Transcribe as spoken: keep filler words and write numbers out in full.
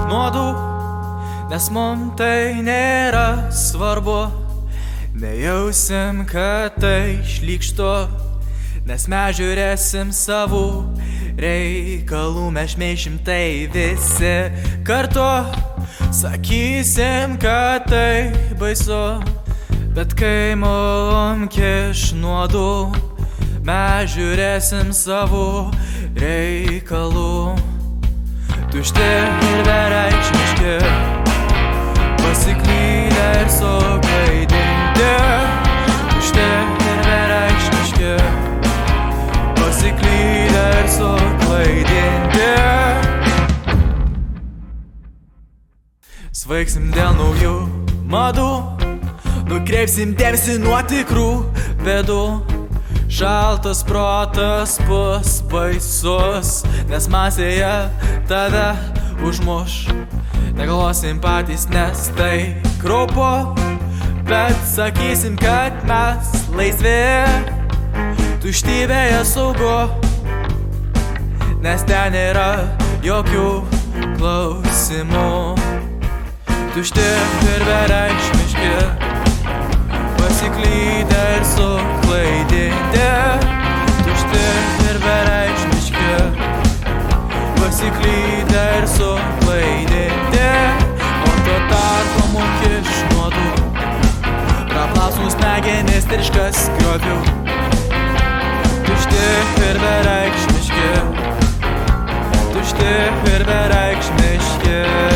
nuodų, nes mum tai nėra svarbu. Nejausim, kad tai šlykštu, nes mes žiūrėsim savų reikalų, mes šmeišim tai visi kartu. Sakysim, kad tai baisu, bet kai mum kiš nuodų, mes žiūrėsim savų reikalų. Tušti ir bereikšmiški, pasiklydę ir suklaidinti. Tušti ir bereikšmiški, pasiklydę ir suklaidinti. Svaigsim dėl naujų madų, nukreipsim dėmesį nuo tikrų bėdų. Šaltas protas bus baisus, nes masėje tave užmuš. Negalvosim patys, nes tai kraupu, bet sakysim, kad mes laisvi. Tuštybėje saugu, nes ten nėra jokių klausimų. Tušti ir bereikšmiški, pasiklydę ir suklaidinti. Tušti ir bereikšmiški, pasiklydę ir suklaidinti. O tuo tarpu mum kiš nuodų, praplaus smegenis tirškas griovių. Tušti ir bereikšmiški, tušti ir bereikšmiški.